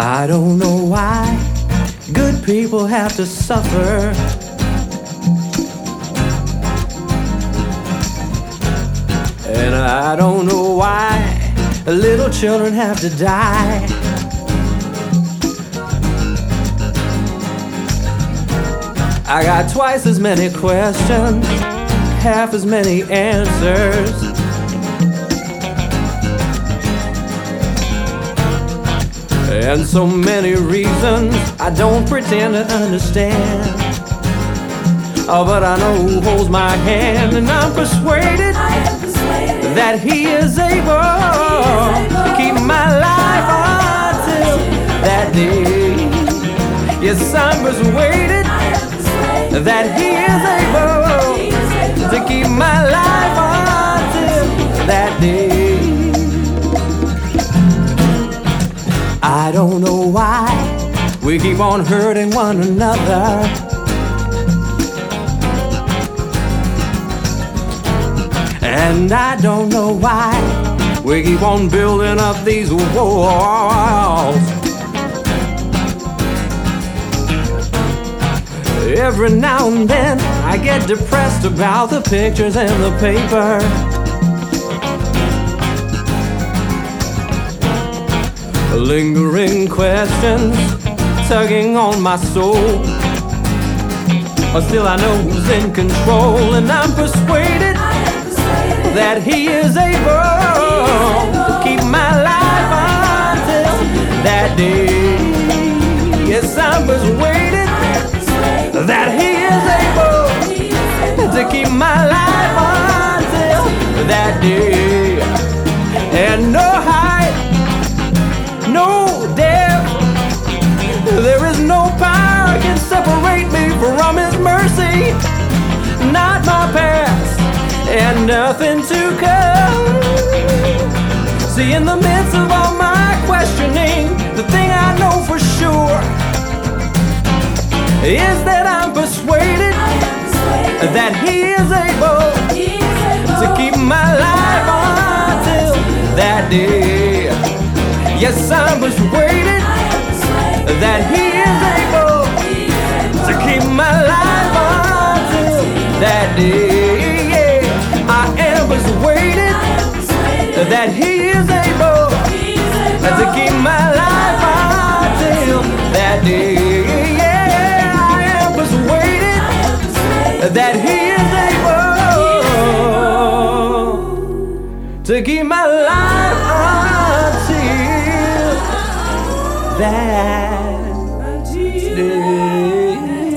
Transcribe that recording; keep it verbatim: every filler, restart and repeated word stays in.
I don't know why good people have to suffer. And I don't know why little children have to die. I got twice as many questions, half as many answers. And so many reasons I don't pretend to understand. Oh, but I know who holds my hand, and I'm persuaded, I am persuaded that he is able, he is able to keep my life until that day. Yes, I'm persuaded, I am persuaded that he is able, he is able to keep my life until that day. I don't know why we keep on hurting one another. And I don't know why we keep on building up these walls. Every now and then I get depressed about the pictures in the paper. Lingering questions tugging on my soul. But still I know who's in control, and I'm persuaded that he is able to keep my life until that day. Yes, I'm persuaded that he is able to keep my life until that day. And no height, no depth, there is no power can separate me from his mercy. Not my past and nothing to come. See, in the midst of all my questioning, the thing I know for sure is that I'm persuaded, that he is able, to keep my life until that day. Yes, I'm persuaded, that he is able, to keep my life until that day. I am persuaded that he is able to keep my life until that day. Yeah, I am persuaded that he is able to keep my life until that day.